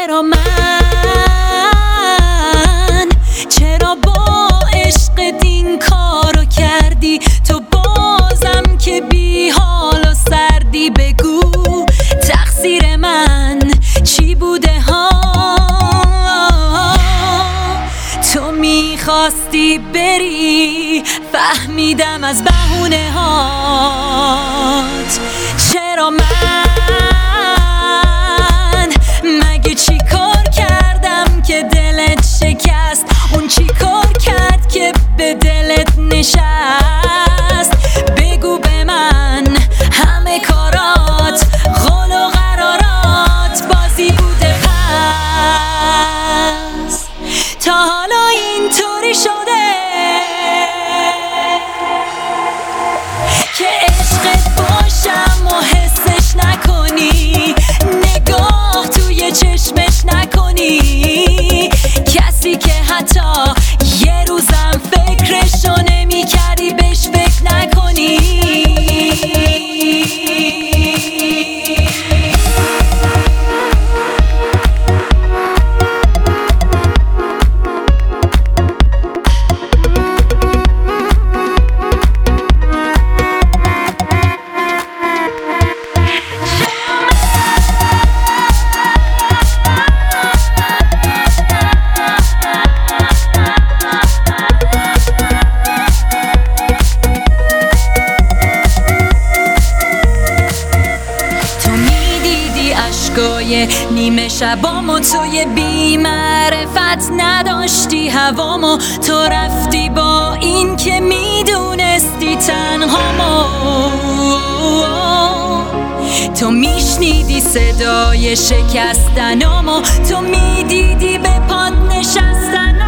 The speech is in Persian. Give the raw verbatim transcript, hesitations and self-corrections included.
چرا من چرا با عشقت این کارو کردی؟ تو بازم که بی حال و سردی، بگو تقصیر من چی بوده ها؟ تو میخواستی بری، فهمیدم از بهونه هات. چرا من مگه چی کار کردم که دلت شکست؟ اون چی کار کرد که به دلت نشست؟ بگو به من همه کارات قول و قرارات بازی بوده پس تا حالا اینطوری شده که عشقت باشم و حسش نکنی، نگاه توی چشمش نکنی، کسی که حتی یه روزم فکرشو نمی کردی بهش فکر نکنی. اشکای نیمه شبامو توی بی معرفت نداشتی هوامو، تو رفتی با این که میدونستی تنهامو. تو میشنیدی صدای شکستنامو، تو میدیدی به پات نشستنامو.